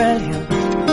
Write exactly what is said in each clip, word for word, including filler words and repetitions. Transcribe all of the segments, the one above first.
brilliant.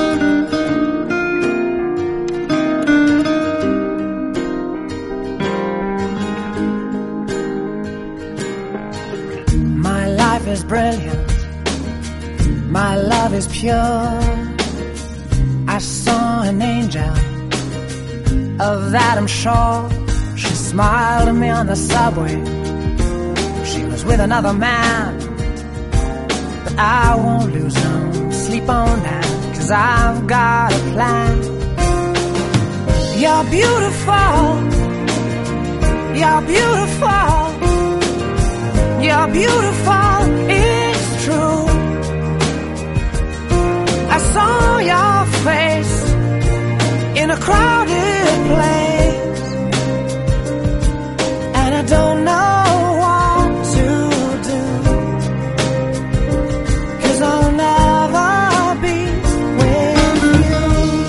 My life is brilliant. My love is pure. I saw an angel, of that I'm sure. She smiled at me on the subway. She was with another man, but I won't lose no sleep on that, 'cause I've got a plan. You're beautiful. You're beautiful. You're beautiful. It's true. I saw your face in a crowded place, and I don't know what to do, 'cause I'll never be with you.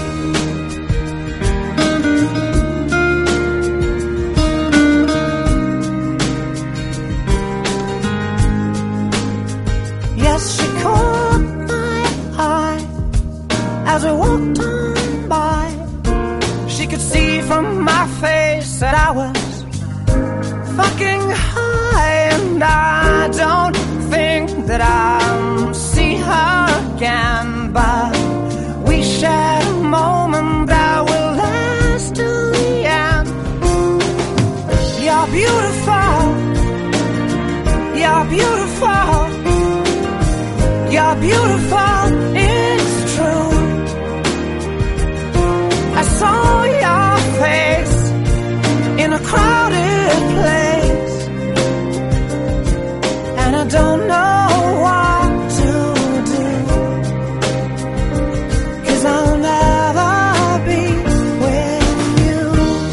Yes, she caught my eye as we walked on by. She could see from my face that I was fucking high, and I don't think that I'll see her again, but we shared a moment that will last till the end. You're beautiful. You're beautiful. You're beautiful. It's true. I saw your face in a crowded place, and I don't know what to do, 'cause I'll never be with you.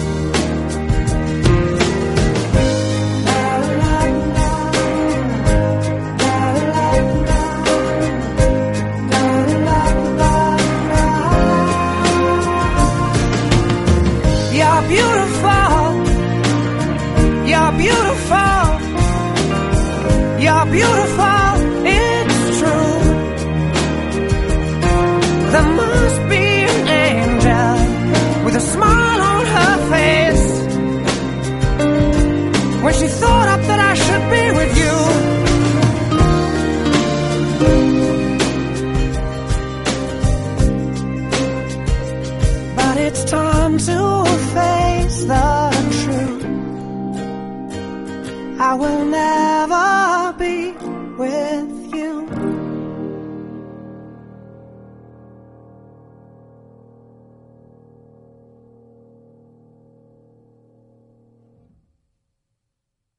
You're beautiful. You're beautiful. You're beautiful. It's true. There must be an angel with a smile on her face when she thought up that I should be with you. But it's time to face the truth. I will never be with